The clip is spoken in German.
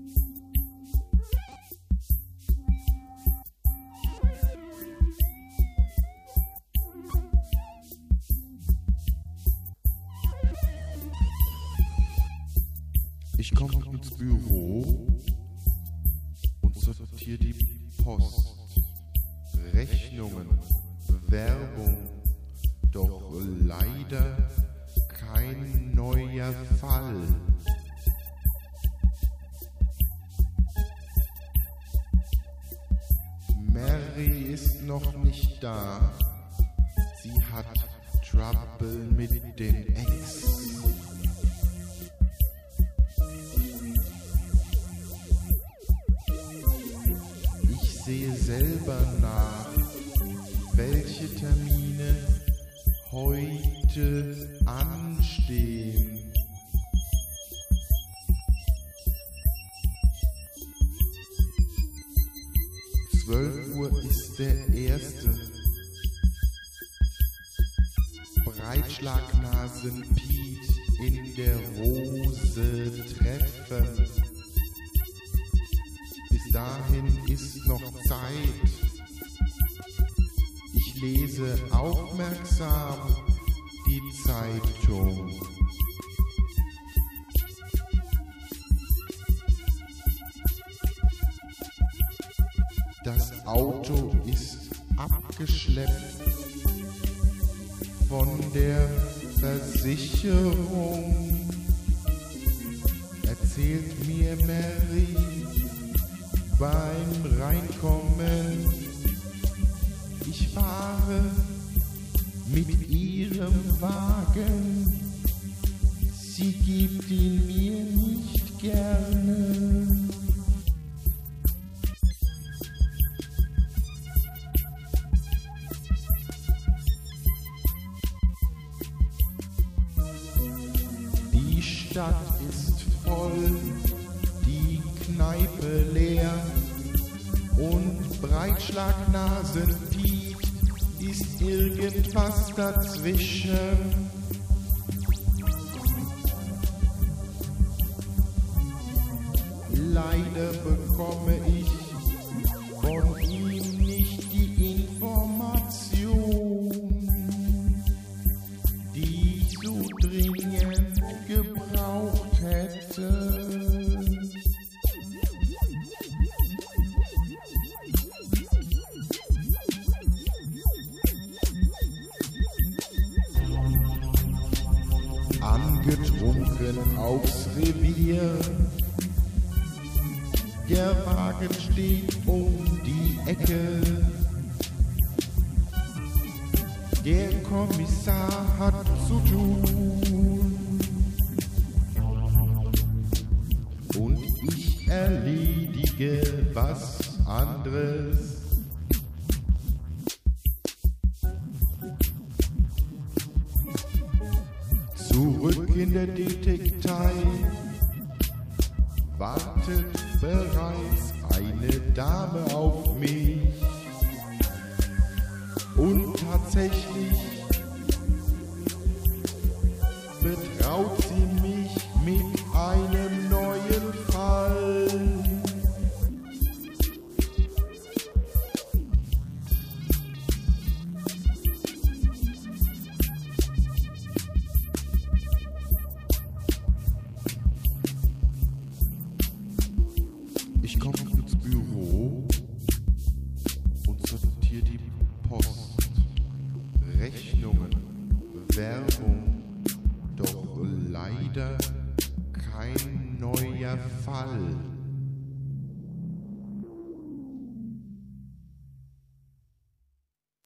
Ich komme ins Büro und sortiere die Post, Rechnungen, Werbung, doch leider kein neuer Fall. Mary ist noch nicht da, sie hat Trouble mit den Ex. Ich sehe selber nach, welche Termine heute anstehen. Uhr ist der erste. Breitschlagnasen Piet in der Rose treffen. Bis dahin ist noch Zeit. Ich lese aufmerksam die Zeitung. Das Auto ist abgeschleppt von der Versicherung, erzählt mir Mary beim Reinkommen. Ich fahre mit ihrem Wagen, sie gibt ihn mir nicht gerne. Die Stadt ist voll, die Kneipe leer und Breitschlagnasen Piet ist irgendwas dazwischen. Leider bekomme ich von ihm nicht die Information, die ich so dringend gebraucht hätte. Angetrunken aufs Revier, der Wagen steht um die Ecke. Der Kommissar hat zu tun und ich erledige was anderes. Zurück in der Detektei wartet bereits eine Dame auf mich. Und tatsächlich betraut sie mich mit einem neuen Fall. Ich komme ins Büro und sortiere die Post, Rechnungen, Werbung, doch leider kein neuer Fall.